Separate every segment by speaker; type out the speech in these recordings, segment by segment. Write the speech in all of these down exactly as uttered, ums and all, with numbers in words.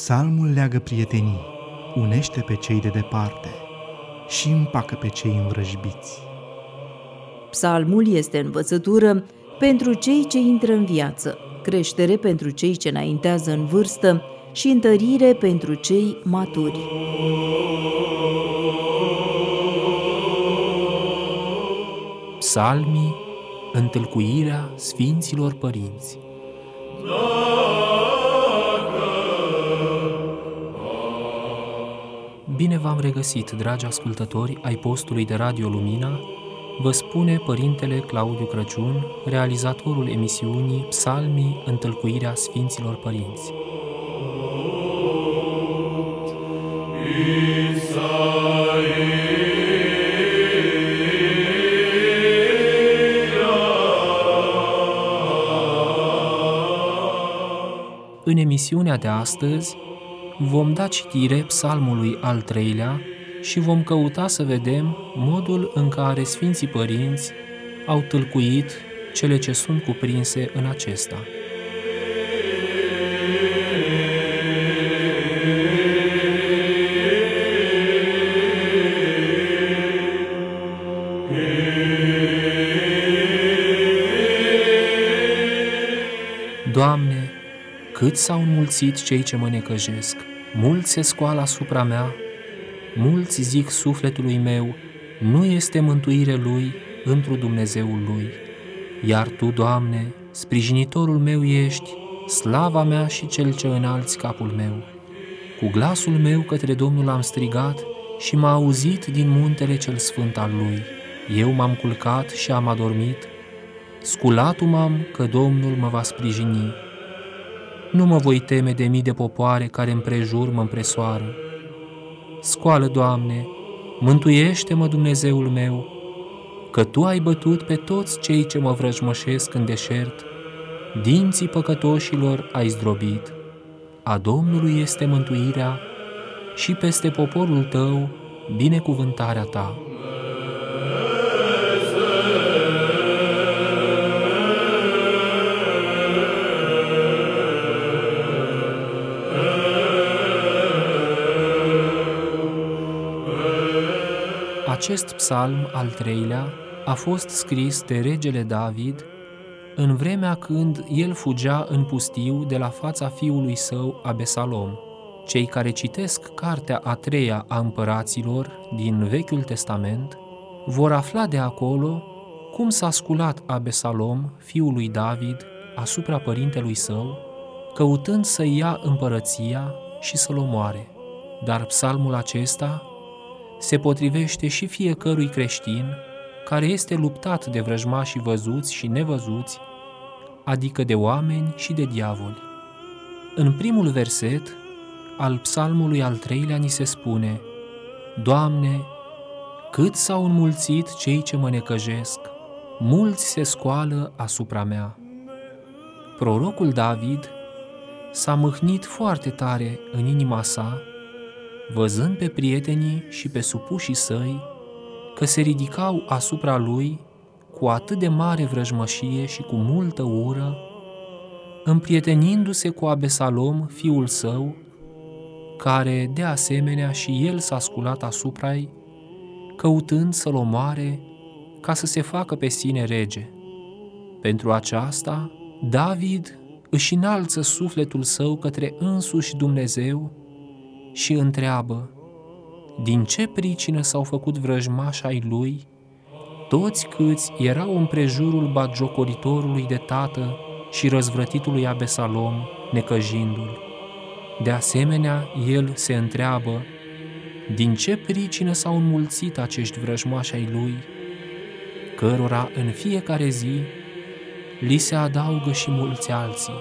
Speaker 1: Psalmul leagă prietenii, unește pe cei de departe și împacă pe cei învrăjbiți.
Speaker 2: Psalmul este învățătură pentru cei ce intră în viață, creștere pentru cei ce înaintează în vârstă și întărire pentru cei maturi.
Speaker 3: Psalmii, întâlcuirea Sfinților Părinți. Bine v-am regăsit, dragi ascultători ai postului de Radio Lumina, vă spune Părintele Claudiu Crăciun, realizatorul emisiunii Psalmii, întâlcuirea Sfinților Părinți. În emisiunea de astăzi vom da citire psalmului al treilea și vom căuta să vedem modul în care Sfinții Părinți au tâlcuit cele ce sunt cuprinse în acesta. Doamne, cât s-au înmulțit cei ce mă necăjesc, mulți se scoală asupra mea, mulți zic sufletului meu, nu este mântuire lui întru Dumnezeul lui. Iar Tu, Doamne, sprijinitorul meu ești, slava mea și cel ce înalți capul meu. Cu glasul meu către Domnul am strigat și m-a auzit din muntele cel sfânt al Lui. Eu m-am culcat și am adormit, sculatul m-am că Domnul mă va sprijini. Nu mă voi teme de mii de popoare care împrejur mă împresoară. Scoală, Doamne, mântuiește-mă, Dumnezeul meu, că Tu ai bătut pe toți cei ce mă vrăjmășesc în deșert, dinții păcătoșilor ai zdrobit. A Domnului este mântuirea și peste poporul Tău binecuvântarea Ta. Acest psalm al treilea a fost scris de regele David în vremea când el fugea în pustiu de la fața fiului său Abesalom. Cei care citesc cartea a treia a împăraților din Vechiul Testament vor afla de acolo cum s-a sculat Abesalom, fiul lui David, asupra părintelui său, căutând să ia împărăția și să-l omoare. Dar psalmul acesta se potrivește și fiecărui creștin care este luptat de vrăjmașii văzuți și nevăzuți, adică de oameni și de diavoli. În primul verset al psalmului al treilea ni se spune: Doamne, cât s-au înmulțit cei ce mă necăjesc, mulți se scoală asupra mea. Prorocul David s-a mâhnit foarte tare în inima sa, văzând pe prietenii și pe supușii săi că se ridicau asupra lui cu atât de mare vrăjmășie și cu multă ură, împrietenindu-se cu Abesalom, fiul său, care de asemenea și el s-a sculat asupra-i, căutând să-l omoare ca să se facă pe sine rege. Pentru aceasta, David își înalță sufletul său către însuși Dumnezeu și întreabă: din ce pricină s-au făcut vrăjmași ai lui, toți câți erau împrejurul batjocoritorului de tată și răzvrătitului Abesalom, necăjindu-l? De asemenea, el se întreabă: din ce pricină s-au înmulțit acești vrăjmași ai lui, cărora în fiecare zi li se adaugă și mulți alții?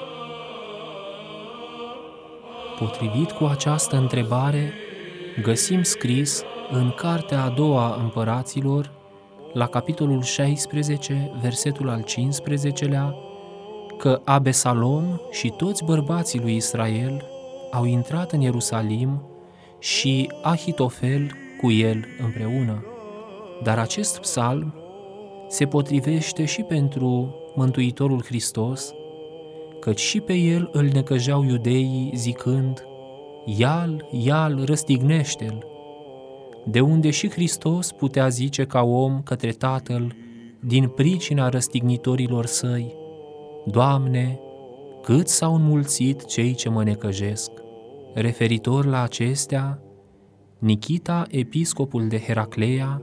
Speaker 3: Potrivit cu această întrebare, găsim scris în cartea a doua a împăraților, la capitolul șaisprezece, versetul al cincisprezecelea, că Abesalom și toți bărbații lui Israel au intrat în Ierusalim și Ahitofel cu el împreună. Dar acest psalm se potrivește și pentru Mântuitorul Hristos, căci și pe el îl necăjeau iudeii zicând: ia-l, ia-l, răstignește-l. De unde și Hristos putea zice ca om către Tatăl, din pricina răstignitorilor săi: Doamne, cât s-au înmulțit cei ce mă necăjesc. Referitor la acestea, Nichita, episcopul de Heracleia,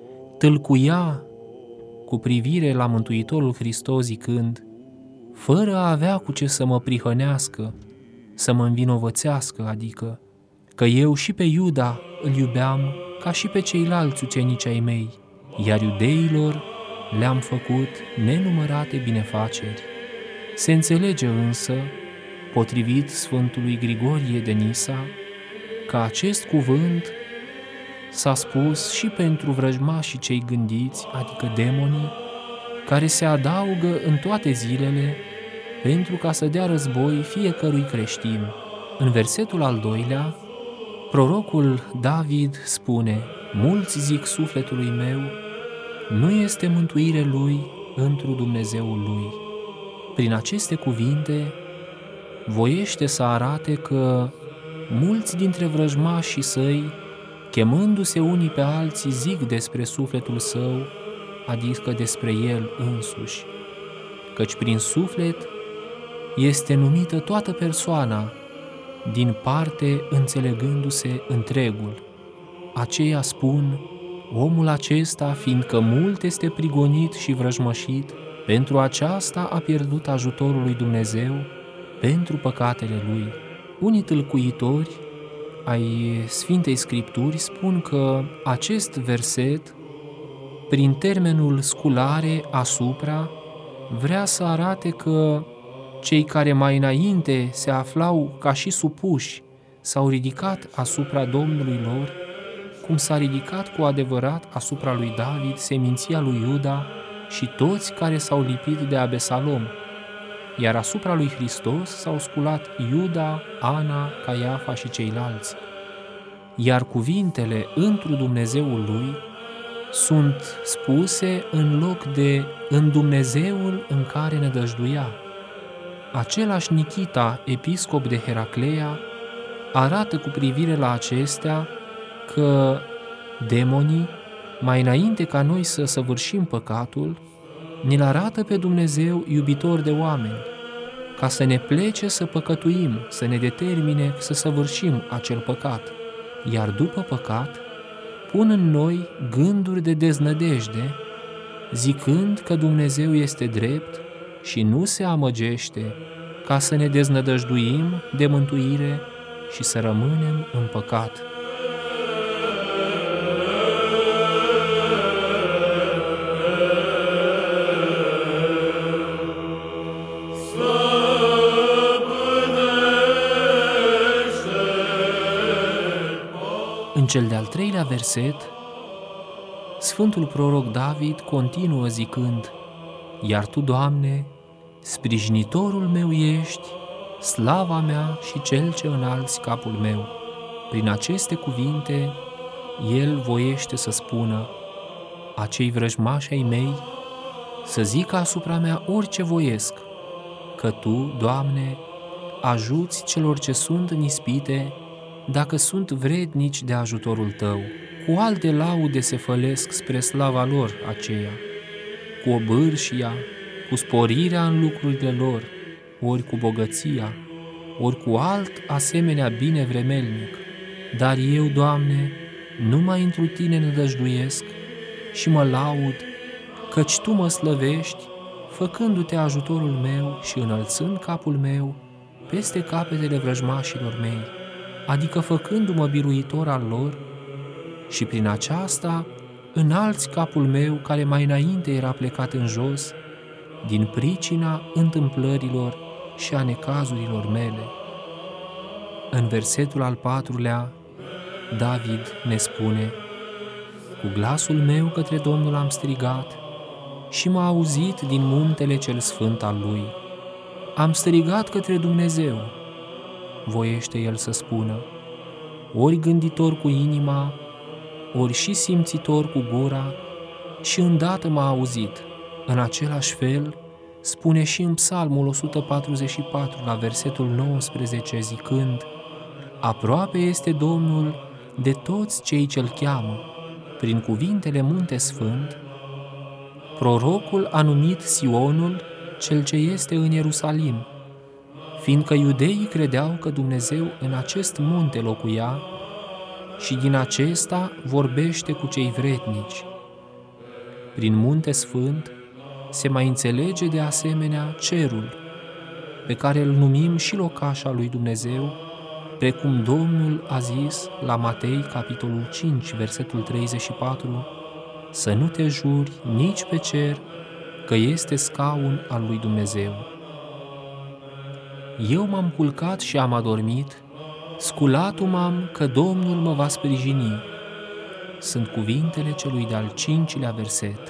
Speaker 3: tâlcuia cu privire la Mântuitorul Hristos zicând: fără a avea cu ce să mă prihănească, să mă învinovățească, adică că eu și pe Iuda îl iubeam ca și pe ceilalți ucenici ai mei, iar iudeilor le-am făcut nenumărate binefaceri. Se înțelege însă, potrivit Sfântului Grigorie de Nisa, că acest cuvânt s-a spus și pentru vrăjmașii cei gândiți, adică demonii, care se adaugă în toate zilele pentru ca să dea război fiecărui creștin. În versetul al doilea, prorocul David spune: mulți zic sufletului meu, nu este mântuire lui întru Dumnezeul lui. Prin aceste cuvinte voiește să arate că mulți dintre vrăjmașii săi, chemându-se unii pe alții, zic despre sufletul său, adică despre el însuși, căci prin suflet este numită toată persoana, din parte înțelegându-se întregul. Aceia spun: omul acesta, fiindcă mult este prigonit și vrăjmășit, pentru aceasta a pierdut ajutorul lui Dumnezeu pentru păcatele lui. Unii tâlcuitori ai Sfintei Scripturi spun că acest verset, prin termenul sculare asupra, vrea să arate că cei care mai înainte se aflau ca și supuși s-au ridicat asupra Domnului lor, cum s-a ridicat cu adevărat asupra lui David, seminția lui Iuda și toți care s-au lipit de Abesalom, iar asupra lui Hristos s-au sculat Iuda, Ana, Caiafa și ceilalți. Iar cuvintele întru Dumnezeul lui sunt spuse în loc de în Dumnezeul în care nădăjduia. Același Nichita, episcop de Heracleia, arată cu privire la acestea că demonii, mai înainte ca noi să săvârșim păcatul, ne-l arată pe Dumnezeu iubitor de oameni, ca să ne plece să păcătuim, să ne determine să săvârșim acel păcat, iar după păcat pun în noi gânduri de deznădejde, zicând că Dumnezeu este drept și nu se amăgește, ca să ne deznădăjduim de mântuire și să rămânem în păcat. În cel de-al treilea verset, Sfântul proroc David continuă zicând: iar Tu, Doamne, sprijinitorul meu ești, slava mea și cel ce înalți capul meu. Prin aceste cuvinte, el voiește să spună: acei vrăjmași ai mei să zică asupra mea orice voiesc, că Tu, Doamne, ajuți celor ce sunt în ispite, dacă sunt vrednici de ajutorul Tău. Cu alte laude se fălesc spre slava lor aceia, cu obârșia, cu sporirea în lucrurile lor, ori cu bogăția, ori cu alt asemenea bine vremelnic. Dar eu, Doamne, numai întru Tine nădăjduiesc și mă laud, căci Tu mă slăvești, făcându-Te ajutorul meu și înălțând capul meu peste capetele vrăjmașilor mei, adică făcându-mă biruitor al lor, și prin aceasta înalți capul meu care mai înainte era plecat în jos, din pricina întâmplărilor și a necazurilor mele. În versetul al patrulea, David ne spune: cu glasul meu către Domnul am strigat și m-a auzit din muntele cel sfânt al Lui. Am strigat către Dumnezeu, voiește el să spună, ori gânditor cu inima, ori și simțitor cu gura, și îndată m-a auzit. În același fel spune și în Psalmul o sută patruzeci și patru, la versetul nouăsprezece, zicând: Aproape este Domnul de toți cei ce-L cheamă. Prin cuvintele Munte Sfânt, prorocul a numit Sionul cel ce este în Ierusalim, fiindcă iudeii credeau că Dumnezeu în acest munte locuia și din acesta vorbește cu cei vrednici. Prin Munte Sfânt se mai înțelege de asemenea cerul, pe care îl numim și locașa lui Dumnezeu, precum Domnul a zis la Matei, capitolul cinci, versetul treizeci și patru, să nu te juri nici pe cer, că este scaun al lui Dumnezeu. Eu m-am culcat și am adormit, sculatul m-am că Domnul mă va sprijini. Sunt cuvintele celui de-al cincilea verset.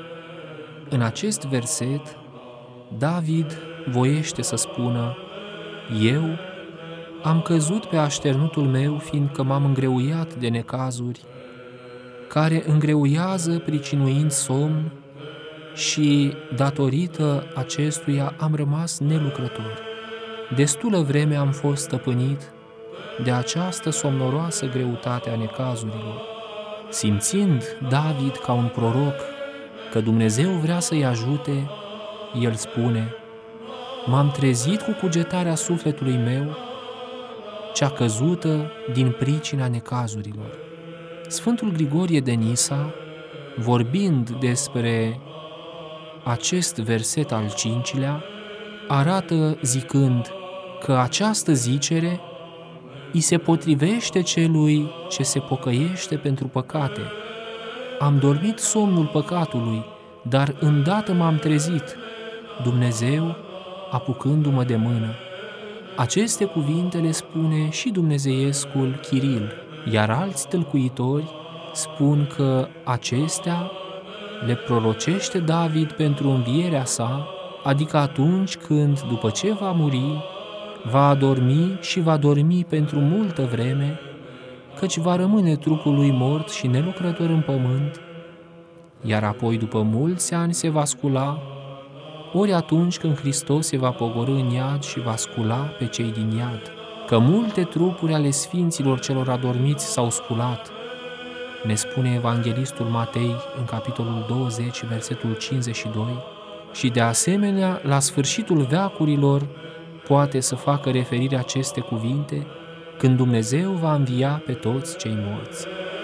Speaker 3: În acest verset, David voiește să spună: eu am căzut pe așternutul meu, fiindcă m-am îngreuiat de necazuri, care îngreuiază pricinuind somn și, datorită acestuia, am rămas nelucrător. Destulă vreme am fost stăpânit de această somnoroasă greutate a necazurilor. Simțind David ca un proroc că Dumnezeu vrea să-i ajute, el spune: m-am trezit cu cugetarea sufletului meu, cea căzută din pricina necazurilor. Sfântul Grigorie de Nisa, vorbind despre acest verset al cincilea, arată zicând că această zicere îi se potrivește celui ce se pocăiește pentru păcate. Am dormit somnul păcatului, dar îndată m-am trezit, Dumnezeu apucându-mă de mână. Aceste cuvinte le spune și dumnezeiescul Chiril, iar alți tâlcuitori spun că acestea le prorocește David pentru învierea sa, adică atunci când, după ce va muri, va adormi și va dormi pentru multă vreme, căci va rămâne trupul lui mort și nelucrător în pământ, iar apoi după mulți ani se va scula, ori atunci când Hristos se va pogorî în iad și va scula pe cei din iad. Că multe trupuri ale sfinților celor adormiți s-au sculat, ne spune evanghelistul Matei în capitolul douăzeci, versetul cincizeci și doi, și de asemenea, la sfârșitul veacurilor, poate să facă referire aceste cuvinte când Dumnezeu va învia pe toți cei morți.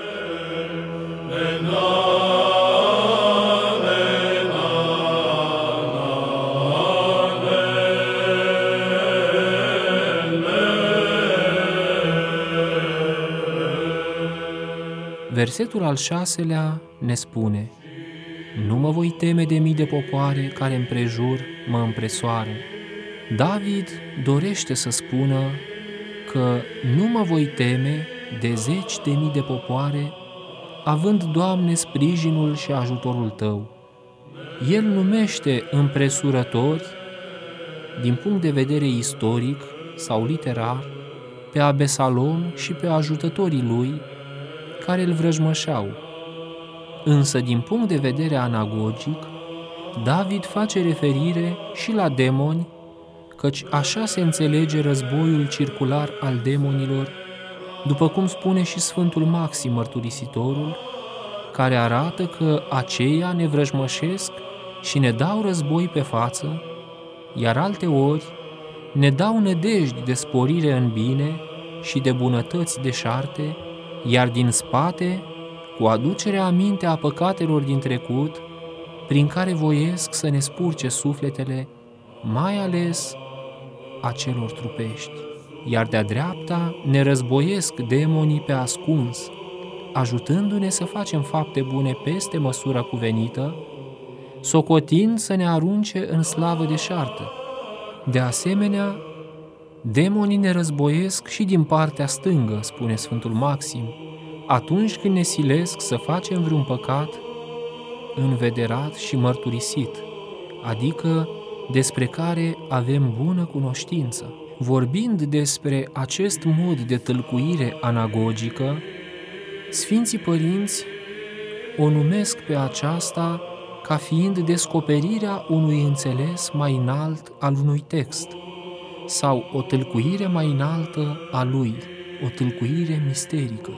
Speaker 3: Versetul al șaselea ne spune: nu mă voi teme de mii de popoare care împrejur mă împresoară. David dorește să spună că nu mă voi teme de zeci de mii de popoare, având, Doamne, sprijinul și ajutorul Tău. El numește împresurători, din punct de vedere istoric sau literar, pe Abesalom și pe ajutătorii lui, care îl vrăjmășeau. Însă, din punct de vedere anagogic, David face referire și la demoni, căci așa se înțelege războiul circular al demonilor, după cum spune și Sfântul Maxim Mărturisitorul, care arată că aceia ne vrăjmășesc și ne dau război pe față, iar alteori ne dau nădejdi de sporire în bine și de bunătăți deșarte, iar din spate, cu aducerea aminte a păcatelor din trecut, prin care voiesc să ne spurce sufletele, mai ales a celor trupești. Iar de-a dreapta ne războiesc demonii pe ascuns, ajutându-ne să facem fapte bune peste măsura cuvenită, socotind să ne arunce în slavă deșartă. De asemenea, demonii ne războiesc și din partea stângă, spune Sfântul Maxim, atunci când ne silesc să facem vreun păcat învederat și mărturisit, adică despre care avem bună cunoștință. Vorbind despre acest mod de tâlcuire anagogică, Sfinții Părinți o numesc pe aceasta ca fiind descoperirea unui înțeles mai înalt al unui text sau o tâlcuire mai înaltă a lui. o tâlcuire misterică.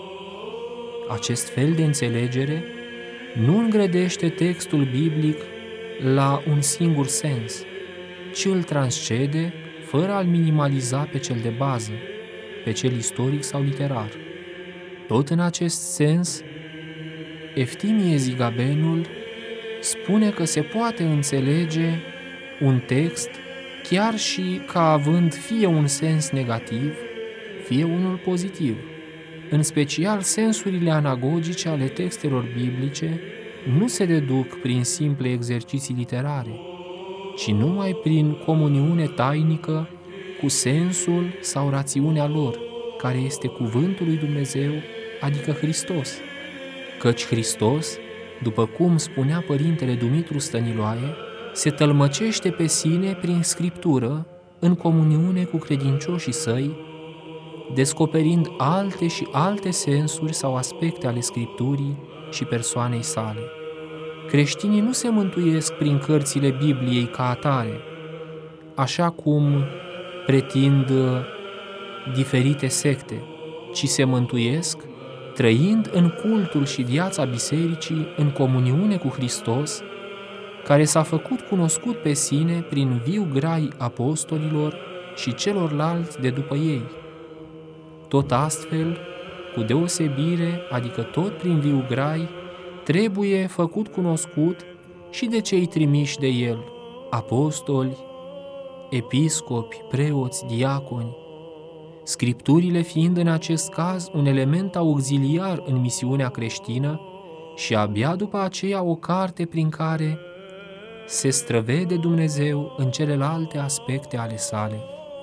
Speaker 3: Acest fel de înțelegere nu îngrădește textul biblic la un singur sens, ci îl transcede fără a-l minimaliza pe cel de bază, pe cel istoric sau literar. Tot în acest sens, Eftimie Zigabenul spune că se poate înțelege un text chiar și ca având fie un sens negativ, fie unul pozitiv. În special, sensurile anagogice ale textelor biblice nu se deduc prin simple exerciții literare, ci numai prin comuniune tainică cu sensul sau rațiunea lor, care este cuvântul lui Dumnezeu, adică Hristos. Căci Hristos, după cum spunea Părintele Dumitru Stăniloae, se tălmăcește pe sine prin Scriptură, în comuniune cu credincioșii săi, descoperind alte și alte sensuri sau aspecte ale Scripturii și persoanei sale. Creștinii nu se mântuiesc prin cărțile Bibliei ca atare, așa cum pretind diferite secte, ci se mântuiesc trăind în cultul și viața bisericii în comuniune cu Hristos, care s-a făcut cunoscut pe sine prin viu grai apostolilor și celorlalți de după ei. Tot astfel, cu deosebire, adică tot prin viu grai, trebuie făcut cunoscut și de cei trimiși de el, apostoli, episcopi, preoți, diaconi, Scripturile fiind în acest caz un element auxiliar în misiunea creștină și abia după aceea o carte prin care se străvede Dumnezeu în celelalte aspecte ale sale.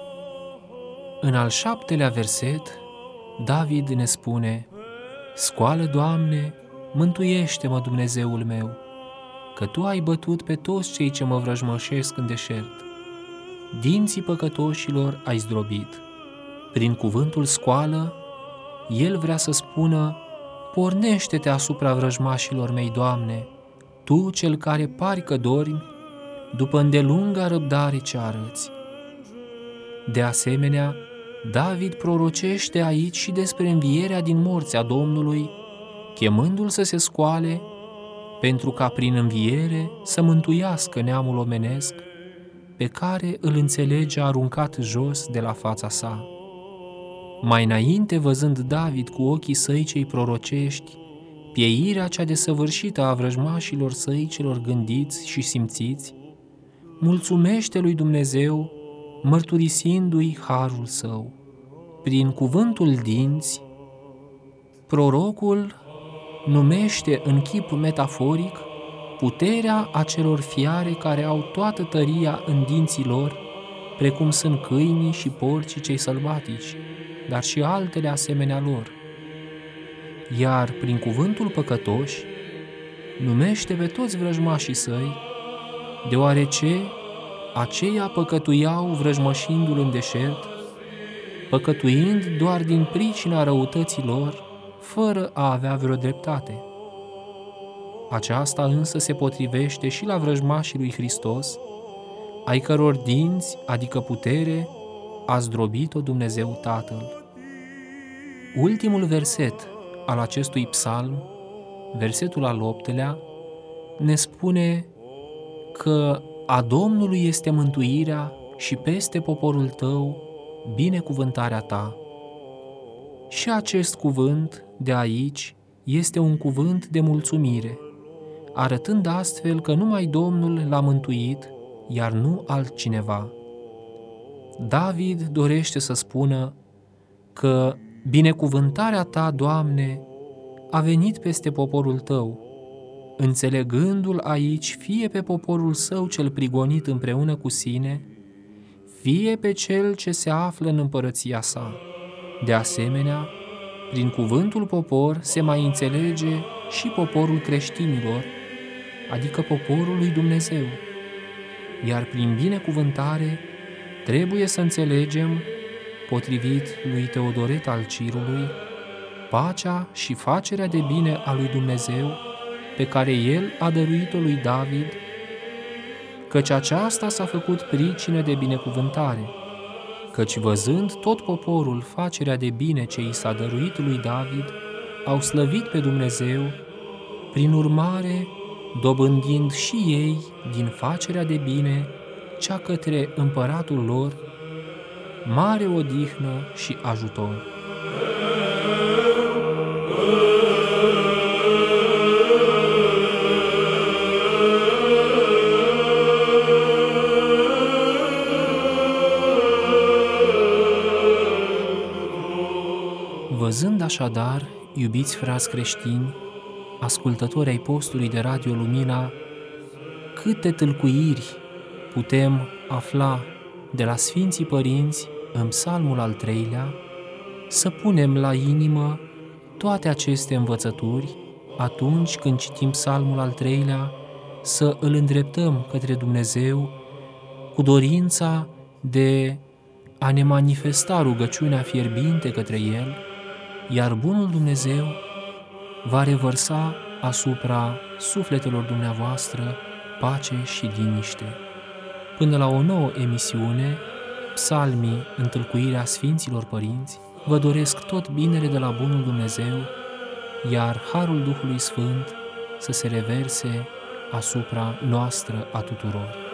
Speaker 3: În al șaptelea verset, David ne spune: Scoală, Doamne, mântuiește-mă, Dumnezeul meu, că Tu ai bătut pe toți cei ce mă vrăjmășesc în deșert. Dinții păcătoșilor ai zdrobit. Prin cuvântul scoală, el vrea să spună: pornește-te asupra vrăjmașilor mei, Doamne, Tu, cel care pari că dormi, după îndelunga răbdare ce arăți. De asemenea, David prorocește aici și despre învierea din morți a Domnului, chemându-l să se scoale, pentru ca prin înviere să mântuiască neamul omenesc, pe care îl înțelege aruncat jos de la fața sa. Mai înainte, văzând David cu ochii săi cei prorocești pieirea cea desăvârșită a vrăjmașilor săi celor gândiți și simțiți, mulțumește lui Dumnezeu, mărturisindu-i harul său. Prin cuvântul dinți, prorocul numește în chip metaforic puterea acelor fiare care au toată tăria în dinții lor, precum sunt câinii și porcii cei sălbatici, dar și altele asemenea lor. Iar prin cuvântul păcătoși numește pe toți vrăjmașii săi, deoarece aceia păcătuiau vrăjmășindu-l în deșert, păcătuind doar din pricina răutății lor, fără a avea vreo dreptate. Aceasta însă se potrivește și la vrăjmașii lui Hristos, ai căror dinți, adică putere, a zdrobit-o Dumnezeu Tatăl. Ultimul verset al acestui psalm, versetul al optelea, ne spune că a Domnului este mântuirea și peste poporul tău binecuvântarea ta. Și acest cuvânt de aici este un cuvânt de mulțumire, arătând astfel că numai Domnul l-a mântuit, iar nu altcineva. David dorește să spună că binecuvântarea ta, Doamne, a venit peste poporul tău, înțelegându-l aici fie pe poporul său cel prigonit împreună cu sine, fie pe cel ce se află în împărăția sa. De asemenea, prin cuvântul popor se mai înțelege și poporul creștinilor, adică poporul lui Dumnezeu. Iar prin binecuvântare trebuie să înțelegem, potrivit lui Teodoret al Cirului, pacea și facerea de bine a lui Dumnezeu, pe care El a dăruit-o lui David, căci aceasta s-a făcut pricină de binecuvântare, căci văzând tot poporul facerea de bine ce i s-a dăruit lui David, au slăvit pe Dumnezeu, prin urmare, dobândind și ei din facerea de bine cea către împăratul lor, mare odihnă și ajutor. Văzând așadar, iubiți frați creștini, ascultători ai postului de Radio Lumina, câte tâlcuiri putem afla de la Sfinții Părinți în Psalmul al treilea, să punem la inimă toate aceste învățături atunci când citim Psalmul al treilea, să îl îndreptăm către Dumnezeu cu dorința de a ne manifesta rugăciunea fierbinte către El, iar bunul Dumnezeu va revărsa asupra sufletelor dumneavoastră pace și liniște. Până la o nouă emisiune, Psalmii, întâlcuirea Sfinților Părinți, vă doresc tot binele de la bunul Dumnezeu, iar harul Duhului Sfânt să se reverse asupra noastră a tuturor.